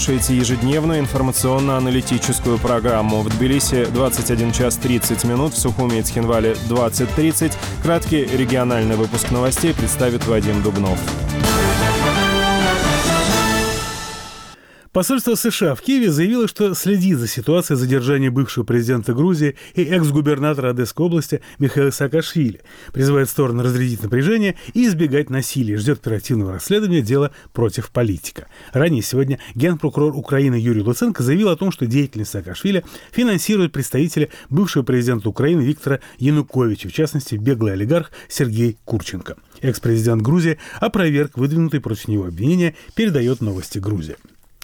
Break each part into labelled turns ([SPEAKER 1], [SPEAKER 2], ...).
[SPEAKER 1] Слушайте ежедневную информационно-аналитическую программу. В Тбилиси 21 час 30 минут, в Сухуми и Цхинвале 20:30. Краткий региональный выпуск новостей представит Вадим Дубнов.
[SPEAKER 2] Посольство США в Киеве заявило, что следит за ситуацией задержания бывшего президента Грузии и экс-губернатора Одесской области Михаила Саакашвили, призывает стороны разрядить напряжение и избегать насилия, ждет оперативного расследования дела против политика. Ранее сегодня генпрокурор Украины Юрий Луценко заявил о том, что деятельность Саакашвили финансируют представители бывшего президента Украины Виктора Януковича, в частности, беглый олигарх Сергей Курченко. Экс-президент Грузии опроверг выдвинутые против него обвинения, передает Новости Грузии.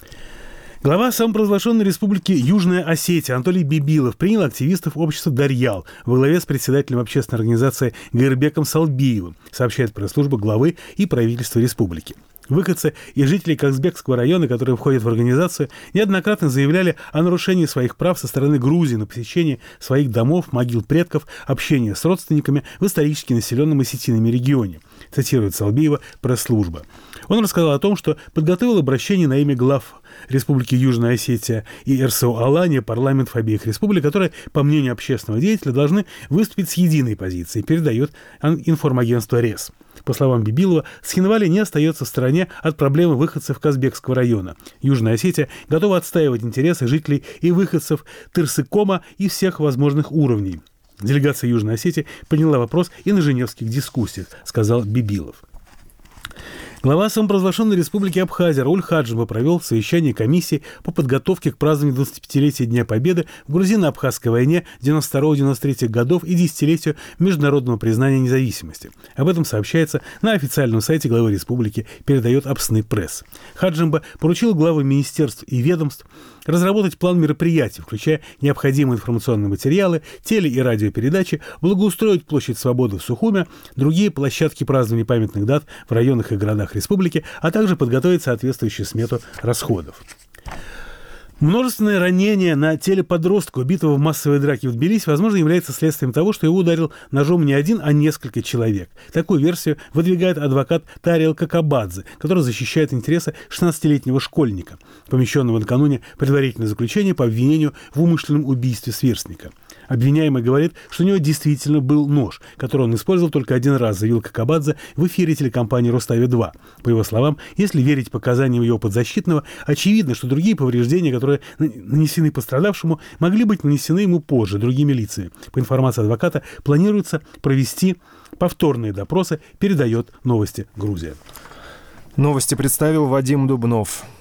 [SPEAKER 2] Глава самопровозглашенной республики Южная Осетия Анатолий Бибилов принял активистов общества «Дарьял» во главе с председателем общественной организации Гайрбеком Салбиевым, сообщает пресс-служба главы и правительства республики. Выходцы и жители Казбекского района, которые входят в организацию, неоднократно заявляли о нарушении своих прав со стороны Грузии на посещение своих домов, могил предков, общение с родственниками в исторически населенном осетинами регионе, цитирует Салбиева пресс-служба. Он рассказал о том, что подготовил обращение на имя глав Республики Южная Осетия и РСО Алания, парламентов обеих республик, которые, по мнению общественного деятеля, должны выступить с единой позицией, передает информагентство РЕС. По словам Бибилова, Цхинвали не остается в стороне от проблемы выходцев Казбекского района. Южная Осетия готова отстаивать интересы жителей и выходцев Тырсыкома и всех возможных уровней. Делегация Южной Осетии подняла вопрос и на женевских дискуссиях, сказал Бибилов. Глава самопровозглашенной республики Абхазия Рауль Хаджибов провел совещание комиссии по подготовке к празднованию 25-летия Дня Победы в грузино-абхазской войне 92-93 годов и десятилетию международного признания независимости. Об этом сообщается на официальном сайте главы республики, передает Апсны пресс. Хаджимба поручил главам министерств и ведомств разработать план мероприятий, включая необходимые информационные материалы, теле- и радиопередачи, благоустроить площадь Свободы в Сухуме, другие площадки празднования памятных дат в районах и городах республики, а также подготовить соответствующую смету расходов. Множественное ранение на теле подростка, убитого в массовой драке в Тбилиси, возможно, является следствием того, что его ударил ножом не один, а несколько человек. Такую версию выдвигает адвокат Тариэл Какабадзе, который защищает интересы 16-летнего школьника, помещенного накануне предварительное заключение по обвинению в умышленном убийстве сверстника. Обвиняемый говорит, что у него действительно был нож, который он использовал только один раз, заявил Какабадзе в эфире телекомпании «Рустави-2». По его словам, если верить показаниям его подзащитного, очевидно, что другие повреждения, которые нанесены пострадавшему, могли быть нанесены ему позже другими лицами. По информации адвоката, планируется провести повторные допросы, передает Новости Грузия.
[SPEAKER 1] Новости представил Вадим Дубнов.